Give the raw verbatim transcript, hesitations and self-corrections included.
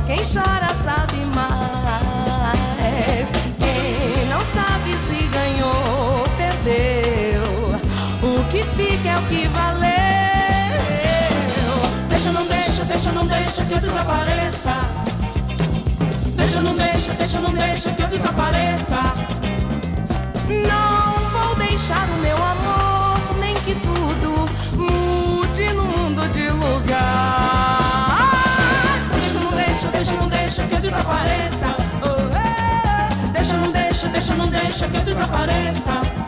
quem chora sabe mais. Quem não sabe se ganhou ou perdeu, o que fica é o que valeu. Deixa, não deixa, deixa, não deixa que eu desapareça. Deixa, não deixa, deixa, não deixa que eu desapareça. Não vou deixar o meu amor, nem que tudo mude no mundo de lugar. Deixa, não deixa, deixa, não deixa que eu desapareça. Oh, é. Deixa, não deixa, deixa, não deixa que eu desapareça.